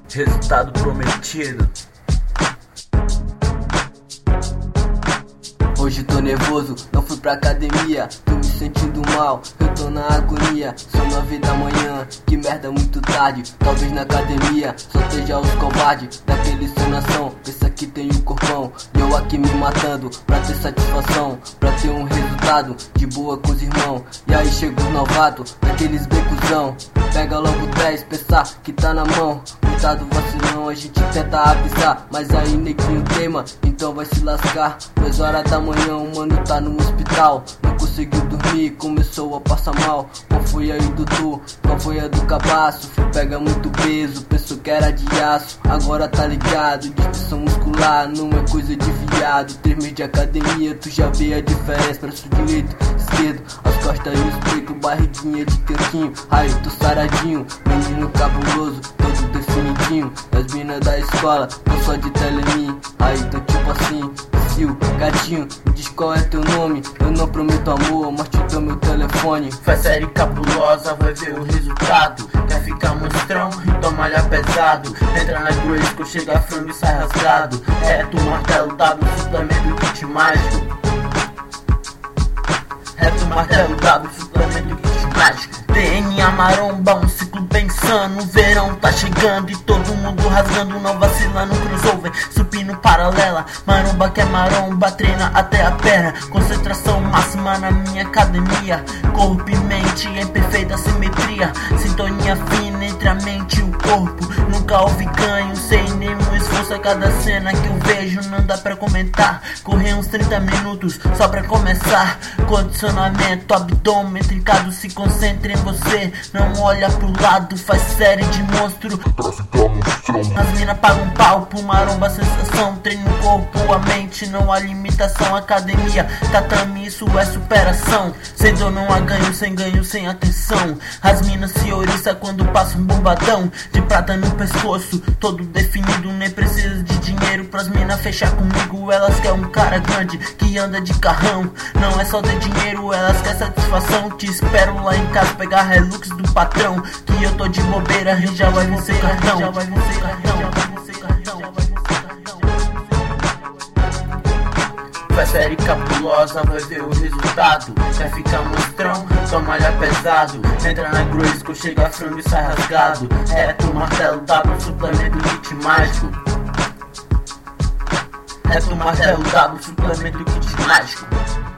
Resultado prometido. Hoje tô nervoso, não fui pra academia. Tô me sentindo mal, eu tô na agonia. São 9 da manhã, que merda, muito tarde. Talvez na academia só esteja os covardes daquele sem nação. Pensa que tem um corpão e eu aqui me matando pra ter satisfação, pra ter um resultado de boa com os irmãos. E aí chega os novatos, daqueles becuzão. Pega logo 10, pensar que tá na mão. Cuidado vacilão, a gente tenta avisar, mas aí neguinho teima, então vai se lascar. 2 horas da manhã, o mano tá no hospital. Não conseguiu dormir, começou a passar mal. Qual foi aí do tu? Qual foi a do cabaço? Pega muito peso, pensou que era de aço. Agora tá ligado, dispersão muscular não é coisa de viado. 3 meses de academia, tu já vê a diferença. Braço direito, esquerdo, as costas e os peitos, barriguinha de tanquinho. Aí tô saradinho, menino cabuloso, todo definidinho. As minas da escola, tô só de telemim. Aí tô tipo assim, gatinho, me diz qual é teu nome. Eu não prometo amor, mas te dou meu telefone. Faz série cabulosa, vai ver o resultado. Quer ficar monstrão? Então malha pesado. Entra na Grayskull, chega frango e sai rasgado. Reto, martelo, W, suplemento, kit mágico. Reto, martelo, W, suplemento, kit mágico. DNA maromba, um ciclo bem insano. Verão tá chegando e todo mundo rasgando. Não vacila no crossover, supino paralela. Maromba que é maromba, treina até a perna. Concentração máxima na minha academia. Corpo e mente em perfeita simetria. Sintonia fina entre a mente e o corpo. Nunca houve ganho, sem nenhum esforço. A cada cena que eu vejo não dá pra comentar. Correr uns 30 minutos só pra começar. Condicionamento, abdômen trincado, se concentra em você. Não olha pro lado, faz série de monstro. As mina pagam um pau pro maromba, sensação. Treino o corpo, a mente, não há limitação. Academia, tatame, isso é superação. Sem dor não há ganho, sem atenção. As minas se oriçam quando passa um bombadão de prata no pescoço, todo definido. Nem precisa de dinheiro pras minas fechar comigo. Elas querem um cara grande que anda de carrão. Não é só ter dinheiro, elas querem satisfação. Te espero lá em casa pegar relux do patrão, que eu tô de bobeira e já vai vencer cartão. Já vai vencer cartão, já vai vencer cartão, já vai vencer cartão. Faz série cabulosa, vai ver o resultado. Quer ficar monstrão? Então malha pesado. Entra na Grayskull, chega frango e sai rasgado. Reto, martelo, W, suplemento, kit mágico. Reto, martelo, W, suplemento, kit mágico.